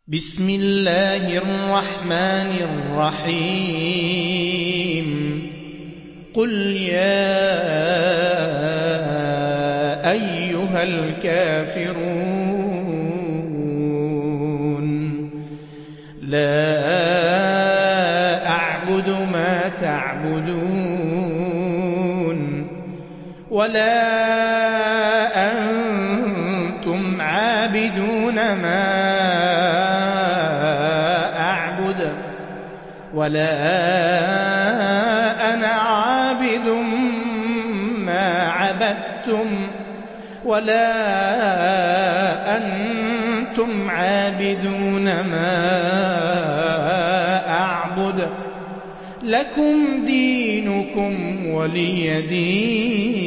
بسم الله الرحمن الرحيم قل يا أيها الكافرون لا أعبد ما تعبدون ولا أنتم عابدون ما أعبد ولا أنا عابد ما عبدتم ولا أنتم عابدون ما أعبد لكم دينكم ولي دين.